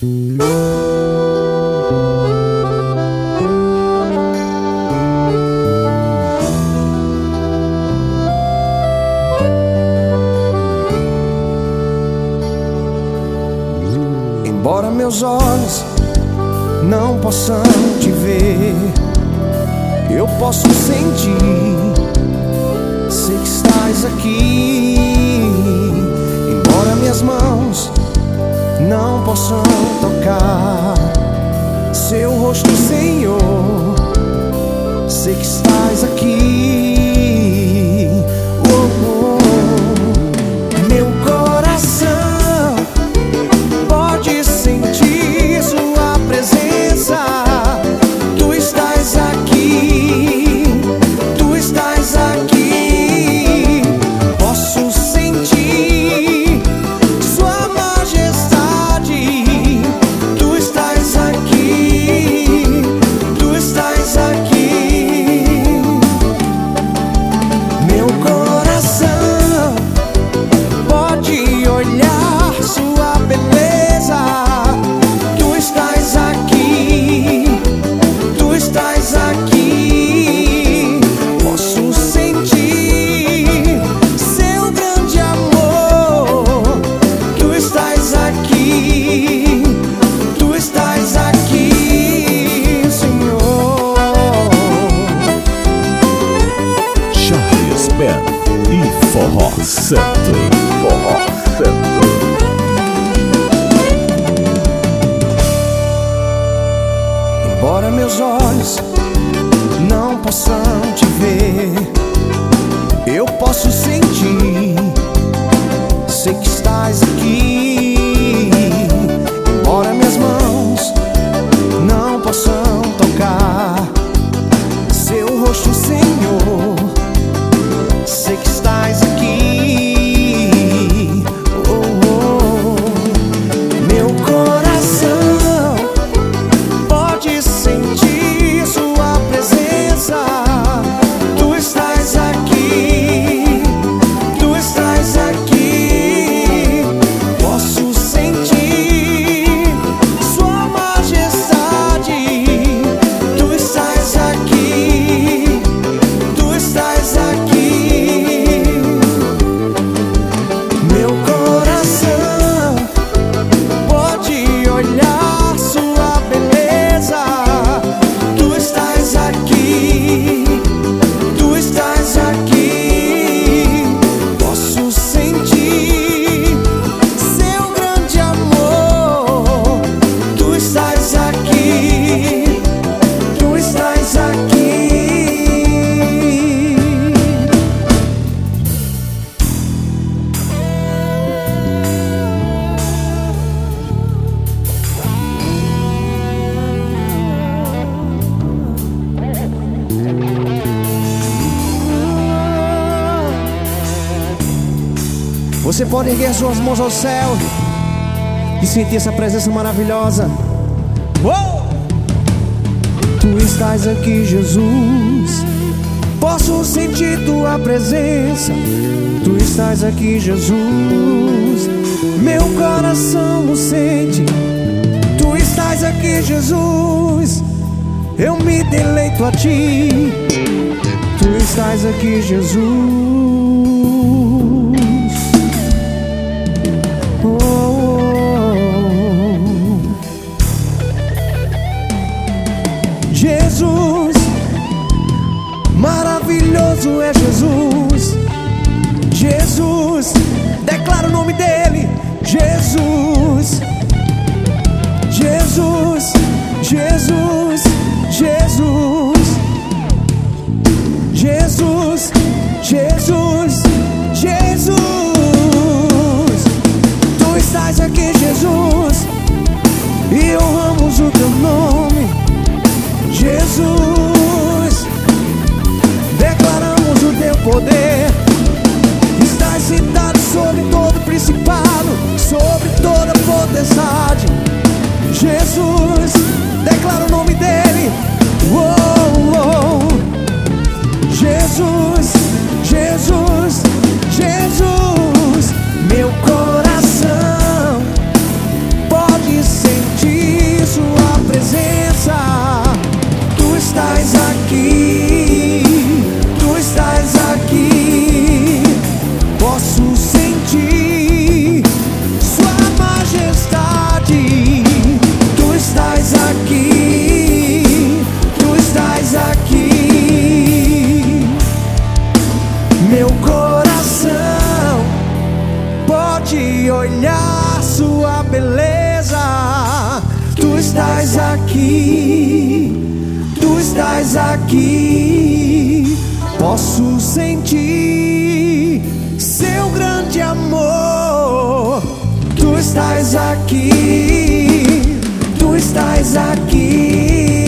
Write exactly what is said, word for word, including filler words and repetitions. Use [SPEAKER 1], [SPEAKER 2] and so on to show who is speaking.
[SPEAKER 1] Embora meus olhos não possam te ver, eu posso sentir, sei que estás aqui. Embora minhas mãos não possam tocar seu rosto, Senhor, sei que estás aqui. Oh, oh. Meu coração pode sentir sua presença. Tu estás aqui, tu estás aqui. Posso sentir sua majestade. Tu estás aqui, tu estás aqui. Meu coração pode olhar sua beleza. Tu estás aqui, tu estás aqui. Posso sentir seu grande amor. Tu estás aqui, tu estás aqui, Senhor.
[SPEAKER 2] Charles Ben e Forró Santo. Forró Santo.
[SPEAKER 1] Embora meus olhos não possam te ver, eu posso sentir, sei que estás aqui. Embora minhas mãos não possam tocar seu rosto, Senhor, sei que estás aqui. Oh, oh. Meu coração pode sentir sua presença. Tu estás aqui, tu estás aqui. Posso sentir sua majestade. Tu estás aqui, tu estás aqui. Meu coração pode olhar sua beleza. Tu estás aqui, tu estás aqui. Posso sentir seu grande amor. Tu estás aqui, tu estás aqui. Você pode erguer suas mãos ao céu e sentir essa presença maravilhosa. Uou! Tu estás aqui, Jesus. Posso sentir tua presença. Tu estás aqui, Jesus. Meu coração o sente. Tu estás aqui, Jesus. Eu me deleito a ti. Tu estás aqui, Jesus. Oh, oh, oh. Jesus, maravilhoso é Jesus. Jesus, declara o nome dele. Jesus, Jesus, Jesus, Jesus, Jesus, Jesus, Jesus. Tu estás aqui, Jesus, e honramos o teu nome. Jesus, declaramos o teu poder. Estás sentado sobre todo principado, sobre toda potestade. Jesus, declara o nome dele. Oh, oh. Jesus, Jesus, Jesus. Meu coração pode sentir aqui, tu estás aqui. Posso sentir seu grande amor. Tu estás aqui, tu estás aqui.